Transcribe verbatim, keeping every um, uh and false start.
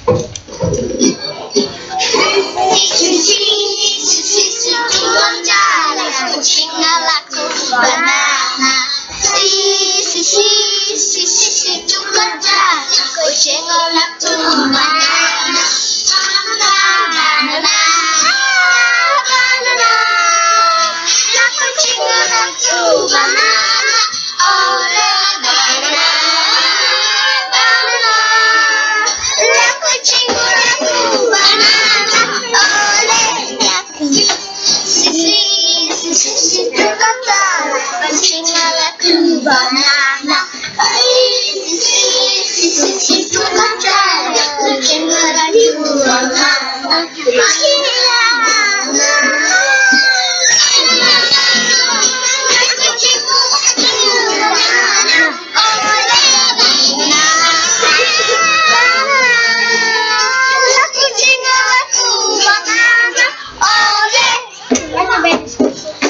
Sisi sisi tungojalah kucing laku banana. Sisi sisi sisi tungojalah kucing laku banana. Banana banana. La kucing laku banana. Ole banana banana. La kucing laku banana. Ole laku. Sisi sisi sisi tungojalah kucing laku banana. Sisi sisi sisi tungojalah kucing laku banana.